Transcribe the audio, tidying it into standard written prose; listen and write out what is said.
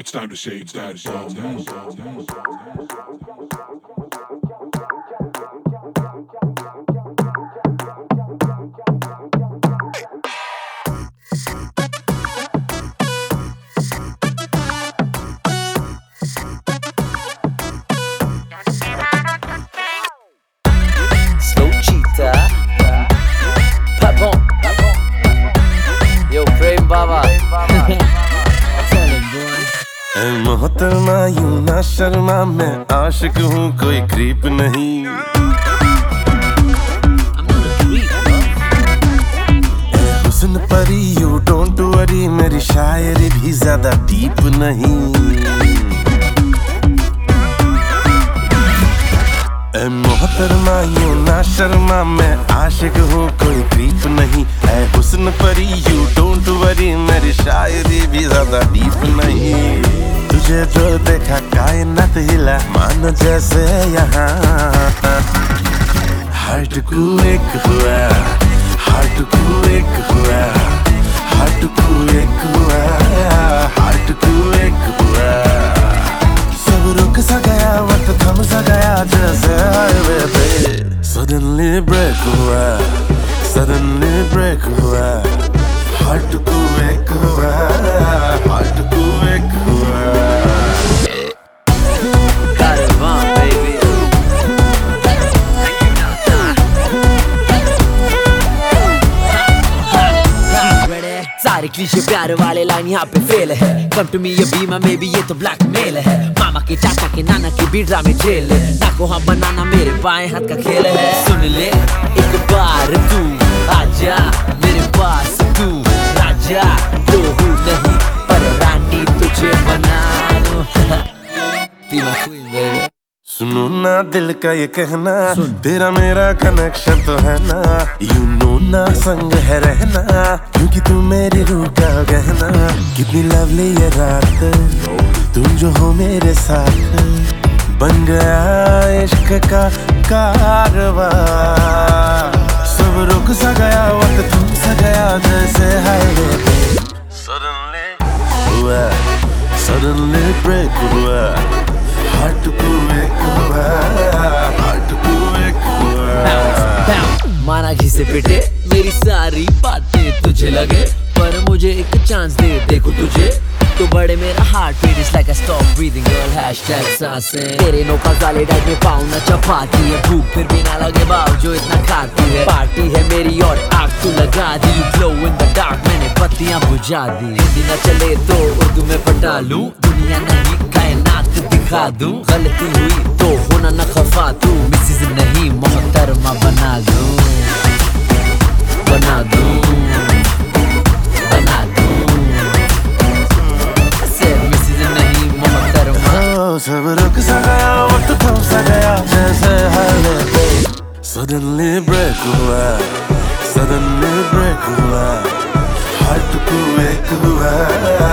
It's time to say, it's time to say, it's time to say, it's time to Slow cheetah, Pabon, yo Prem Baba. Tell him, boy. ऐ मोहतरमा यूं ना शर्मा, मैं आशिक हूँ कोई creep नहीं। I'm not a creep, ऐ हुस्न परी you don't worry, मेरी शायरी भी ज्यादा डीप नहीं। ऐ मोहतरमा यूं ना शर्मा, मैं आशिक हूँ कोई क्रीप नहीं। ऐ हुस्न परी यू डोंट वरी, मेरी शायरी भी ज्यादा डीप नहीं। तुझे जो देखा कायनात हिला, मान जैसे यहाँ हार्ट को एक हुआ, हार्ट को एक हुआ, हार्ट को एक हुआ, हार्ट को एक हुआ। सब रुक सा गया, वक्त थम सा गया, जैसे हाईवे पे सडनली ब्रेक हुआ, सडनली ब्रेक हुआ। हार्ट को एक हुआ, हार्ट को एक हुआ। got it on, baby. सारे क्लीशे प्यार वाले लाइन यहाँ पे फेल है। कम टू मी ये बीमा में भी ये तो ब्लैकमेल है। मामा के चाचा के नाना की भी ड्रामे जेल है। ना को हम बनाना मेरे बाएं हाथ का खेल है। सुन ले एक बार तू आजा मेरे पास, तू राजा तो हूँ नहीं पर रानी तुझे बना लूं। Be my queen, baby. सुनो ना दिल का ये कहना, तेरा मेरा कनेक्शन तो है ना। यू नो ना संग है रहना, क्योंकि तू मेरी रूह का गहना। कितनी लवली ये रात, तुम जो हो मेरे साथ। बन गया इश्क का कारवां, सब रुक सा गया, वक्त थम सा गया, जैसे हाईवे पे सडनली हुआ, सडनली ब्रेक हुआ। हार्ट को एक हुआ, हार्ट को एक हुआ। माना घिसे पिटे मेरी सारी बातें तुझे लगे, पर मुझे एक चांस दे देखो तुझे तो बड़े मेरा heart beat is like I stop breathing girl hashtag सांसें। तेरे नौका काले डाइट में पाँव न चपाती है, भूख फिर भी ना लगे बाव जो इतना खाती है। पार्टी है मेरी और आग तू लगा दी, you glow in the dark मैंने बत्तियां बुझा दी। हिंदी न चले तो उर्दू में पटा लूं, दुनिया नहीं कायनात दिखा दूं। गलती हुई तो होना न खफा, तू मिसेज नहीं मोहतरमा बना दूं, बना दूं, बना दूं। सब रुक सा गया, वक्त थम सा गया, जैसे हाईवे पे सडनली ब्रेक हुआ, सडनली ब्रेक हुआ। हार्ट को एक हुआ,